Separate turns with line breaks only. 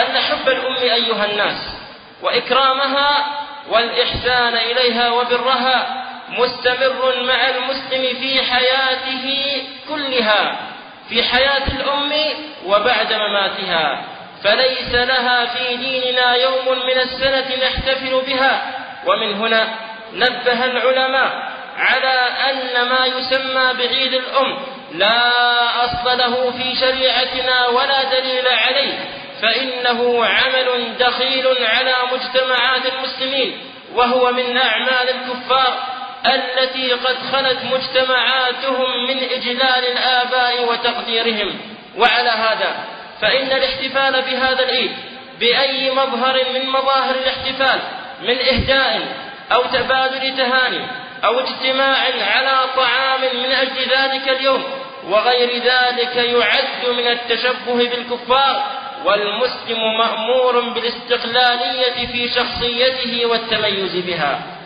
أن حب الأم أيها الناس وإكرامها والإحسان إليها وبرها مستمر مع المسلم في حياته كلها، في حياة الأم وبعد مماتها، فليس لها في ديننا يوم من السنة نحتفل بها. ومن هنا نبه العلماء على أن ما يسمى بعيد الأم لا أصل له في شريعتنا ولا دليل عليه، فإنه عمل دخيل على مجتمعات المسلمين، وهو من أعمال الكفار التي قد خلت مجتمعاتهم من إجلال الآباء وتقديرهم. وعلى هذا فإن الاحتفال بهذا العيد بأي مظهر من مظاهر الاحتفال من إهداء أو تبادل تهاني أو اجتماع على طعام من أجل ذلك اليوم وغير ذلك يعد من التشبه بالكفار، والمسلم مأمور بالاستقلالية في شخصيته والتميز بها.